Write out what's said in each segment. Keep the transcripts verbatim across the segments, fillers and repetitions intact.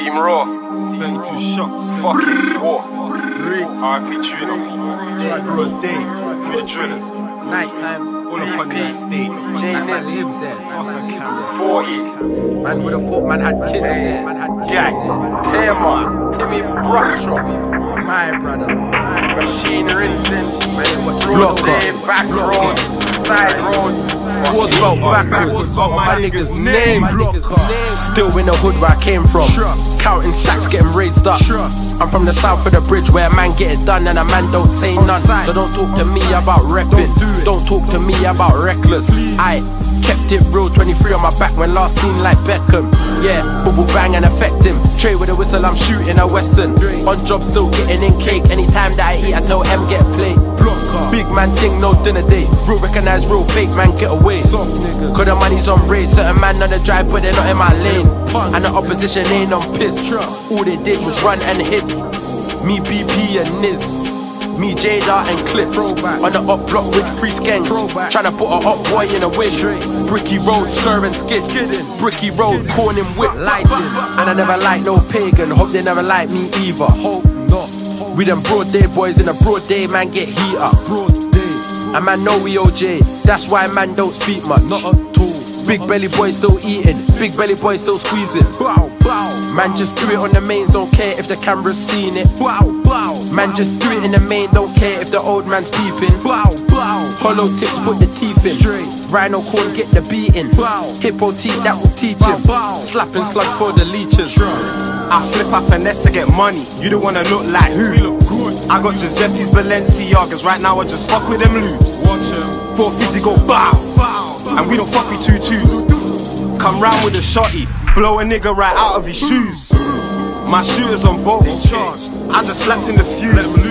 Team Raw. thirty-two shots. Fucking war. Riggs. R I P Juno. Like broad day. We the drillers. Night time. All up on that stage. Jay Like man Nib. lives there. Off the camera. forty. Man with a foot, man had kids there. Man had kids Gang. there. Taylor. Timmy Brushrock. My brother. My brother. Machine rinsing. Man, what's Block block day, back road, side road. What's about back what's about my nigga's name? Still in the hood where I came from. Counting stacks, getting raised up. I'm from the south of the bridge where a man get it done and a man don't say none. So don't talk to me about repping. Don't talk to me about reckless. I kept it real, twenty-three on my back when last seen like Beckham. Yeah, bubble bang and affect him. Trade with a whistle, I'm shooting a Western. On job, still getting in cake. Anytime that I eat, I tell M get play. Big man thing, no dinner day. Real recognize real fake man, get away. Cause the money's on race. Certain man on the drive, but they're not in my lane. And the opposition ain't on piss. All they did was run and hit. Me, B P and Niz. Me, Jada and Clips. On the up block with three skanks. Tryna put a hot boy in a win. Bricky road, skir and skid. Bricky road, corn and whip. Lighting. And I never liked no pagan. Hope they never like me either. Hope not. We them broad day boys in a broad day, man get heat up. Broad day. And man know we O J. That's why man don't speak much. Not at all. Big belly boy still eating. Big belly boy still squeezing. Bow, bow. Man just do it on the mains, don't care if the camera's seen it. Bow, bow. Man just do it in the main, don't care if the old man's peeping. Bow, bow. Hollow tips put the teeth in. Straight. Rhino corn get the beating. Bow. Hippo teeth that will teach him. Bow, bow. Slapping slugs for the leeches. I flip, I finesse to get money. You don't wanna look like who? Look good. I got Giuseppe's Balenciagas. Right now I just fuck with them loops. Watch them. For fizzy go bow, bow. And we don't fuck with tutus. Come round with a shotty, blow a nigga right out of his shoes. My shooters on both. I just slapped in the fuse.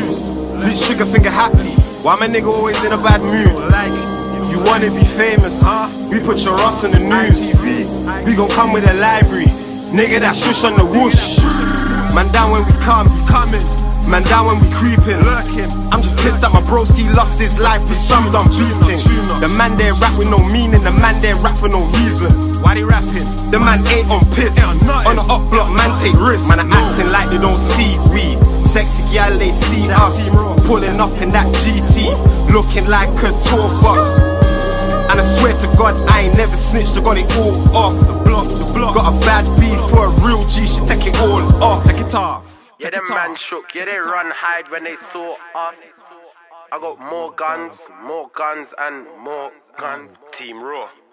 Bitch trigger finger happy. Why my nigga always in a bad mood? You wanna be famous, huh? We put your ass on the news. We gon' come with a library. Nigga that shush on the whoosh. Man down when we come, we coming. Man down when we creeping. I'm just pissed that my broski lost his life for some dumb beating. The man there rap with no meaning, the man there rap for no reason. Why they rapping? The man ain't on piss. On the up block, man take risks. Man are acting like they don't see we. Sexy gal, they see us. Pulling up in that G T, looking like a tour bus. And I swear to God, I ain't never snitched, I got it all off. The block, the block. Got a bad beat for a real G, she take it all off. Take it off. Yeah, them man shook, yeah, they run hide when they saw us. I got more guns, more guns, and more guns. Team Raw.